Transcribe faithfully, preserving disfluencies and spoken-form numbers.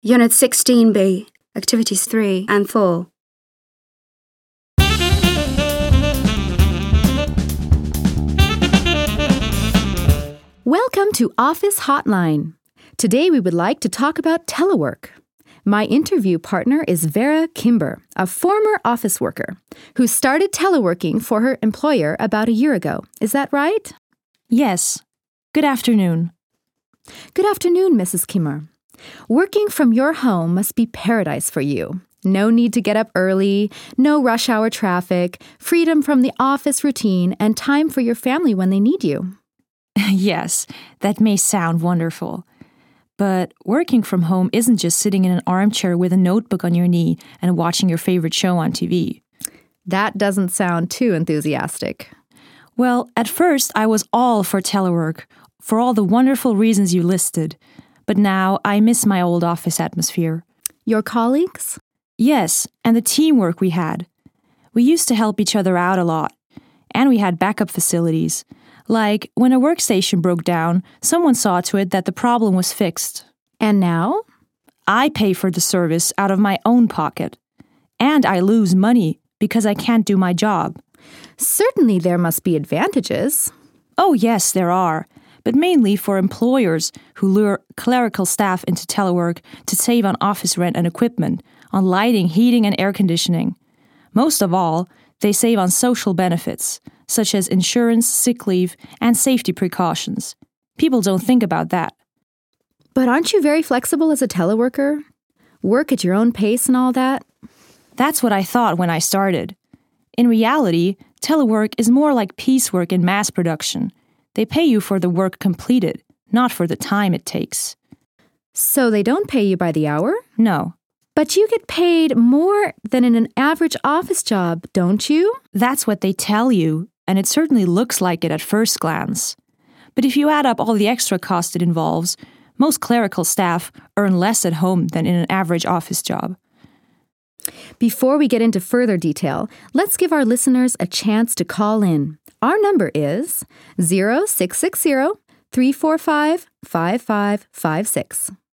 Unit sixteen B, Activities three and four. Welcome to Office Hotline. Today we would like to talk about telework. My interview partner is Vera Kimber, a former office worker who started teleworking for her employer about a year ago. Is that right? Yes. Good afternoon. Good afternoon, Missus Kimber. Working from your home must be paradise for you. No need to get up early, no rush hour traffic, freedom from the office routine, and time for your family when they need you. Yes, that may sound wonderful. But working from home isn't just sitting in an armchair with a notebook on your knee and watching your favorite show on T V. That doesn't sound too enthusiastic. Well, at first I was all for telework, for all the wonderful reasons you listed. But now I miss my old office atmosphere. Your colleagues? Yes, and the teamwork we had. We used to help each other out a lot. And we had backup facilities. Like, when a workstation broke down, someone saw to it that the problem was fixed. And now? I pay for the service out of my own pocket. And I lose money because I can't do my job. Certainly there must be advantages. Oh, yes, there are. But mainly for employers who lure clerical staff into telework to save on office rent and equipment, on lighting, heating, and air conditioning. Most of all, they save on social benefits, such as insurance, sick leave, and safety precautions. People don't think about that. But aren't you very flexible as a teleworker? Work at your own pace and all that? That's what I thought when I started. In reality, telework is more like piecework in mass production. They pay you for the work completed, not for the time it takes. So they don't pay you by the hour? No. But you get paid more than in an average office job, don't you? That's what they tell you, and it certainly looks like it at first glance. But if you add up all the extra cost it involves, most clerical staff earn less at home than in an average office job. Before we get into further detail, let's give our listeners a chance to call in. Our number is zero six six zero, three four five, five five five six.